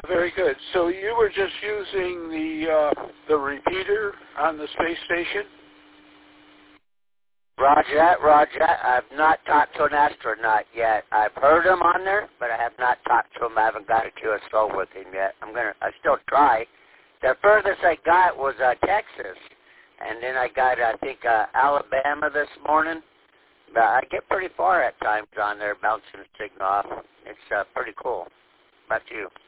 Very good. So you were just using the repeater on the space station? Roger that, Roger that. I've not talked to an astronaut yet. I've heard him on there, but I have not talked to him. I haven't got a QSO with him yet. I still try. The furthest I got was Texas, and then I got, I think, Alabama this morning. But I get pretty far at times on there, bouncing the signal off. It's pretty cool. Back to you.